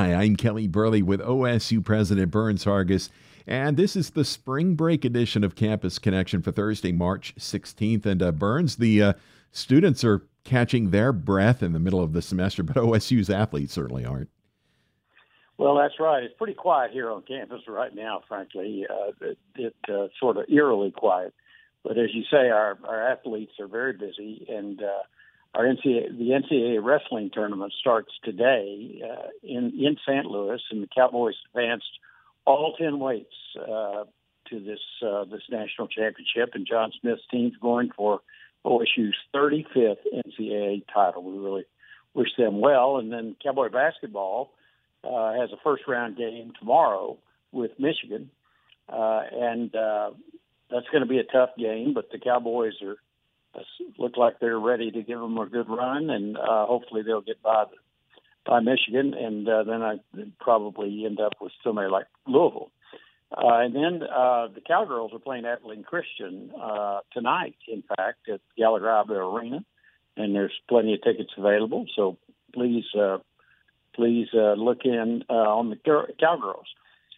Hi, I'm Kelly Burley with OSU President Burns Hargis, and this is the spring break edition of Campus Connection for Thursday, March 16th. And Burns, the students are catching their breath in the middle of the semester, but OSU's athletes certainly aren't. Well, that's right. It's pretty quiet here on campus right now, frankly. Sort of eerily quiet. But as you say, our athletes are very busy, and the NCAA wrestling tournament starts today in St. Louis, and the Cowboys advanced all 10 weights to this national championship, and John Smith's team's going for OSU's 35th NCAA title. We really wish them well. And then Cowboy basketball has a first-round game tomorrow with Michigan, and that's going to be a tough game, but the Cowboys look like they're ready to give them a good run, and hopefully they'll get by Michigan, and then I probably end up with somebody like Louisville. And then the Cowgirls are playing Abilene Christian tonight, in fact, at Gallagher Iba Arena, and there's plenty of tickets available, so please look in on the Cowgirls.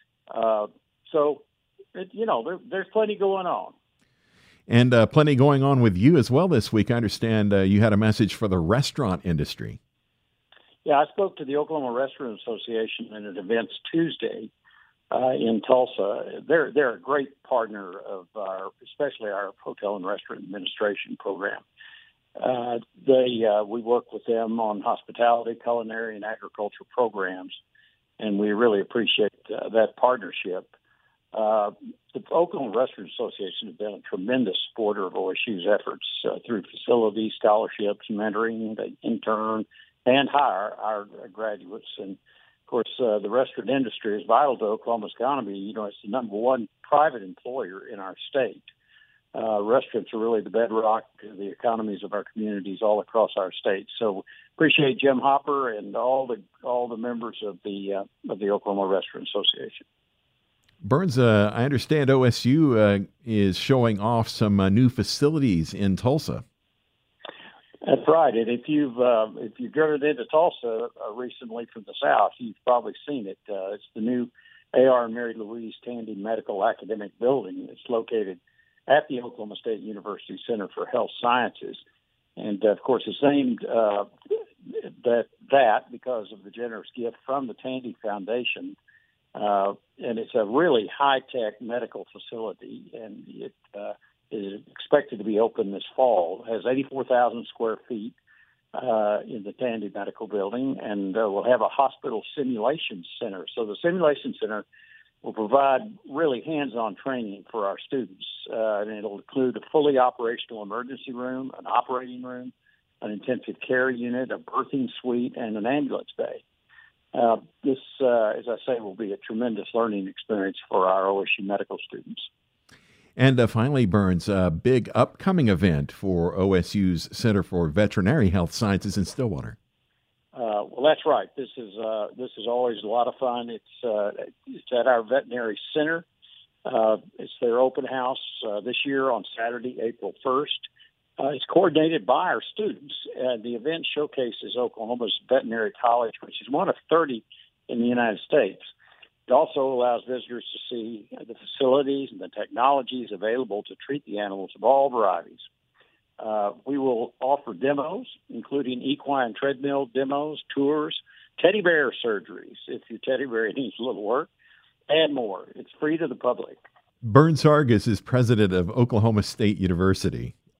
There's plenty going on. And plenty going on with you as well this week. I understand you had a message for the restaurant industry. Yeah, I spoke to the Oklahoma Restaurant Association at an event Tuesday in Tulsa. They're a great partner of especially our Hotel and Restaurant Administration program. We work with them on hospitality, culinary, and agricultural programs, and we really appreciate that partnership. The Oklahoma Restaurant Association has been a tremendous supporter of OSU's efforts through facilities, scholarships, mentoring, the intern, and hire our graduates. And, of course, the restaurant industry is vital to Oklahoma's economy. You know, it's the number one private employer in our state. Restaurants are really the bedrock of the economies of our communities all across our state. So appreciate Jim Hopper and all the members of the Oklahoma Restaurant Association. Burns, I understand OSU is showing off some new facilities in Tulsa. That's right. And if you've driven into Tulsa recently from the south, you've probably seen it. It's the new A.R. and Mary Louise Tandy Medical Academic Building. It's located at the Oklahoma State University Center for Health Sciences. And, of course, it's named that because of the generous gift from the Tandy Foundation. And it's a really high-tech medical facility, and it is expected to be open this fall. It has 84,000 square feet in the Tandy Medical Building, and we'll have a hospital simulation center. So the simulation center will provide really hands-on training for our students, and it'll include a fully operational emergency room, an operating room, an intensive care unit, a birthing suite, and an ambulance bay. This, as I say, will be a tremendous learning experience for our OSU medical students. And finally, Burns, a big upcoming event for OSU's Center for Veterinary Health Sciences in Stillwater. Well, that's right. This is always a lot of fun. It's at our veterinary center. It's their open house this year on Saturday, April 1st. It's coordinated by our students. The event showcases Oklahoma's veterinary college, which is one of 30 in the United States. It also allows visitors to see the facilities and the technologies available to treat the animals of all varieties. We will offer demos, including equine treadmill demos, tours, teddy bear surgeries, if your teddy bear needs a little work, and more. It's free to the public. Burns Hargis is president of Oklahoma State University.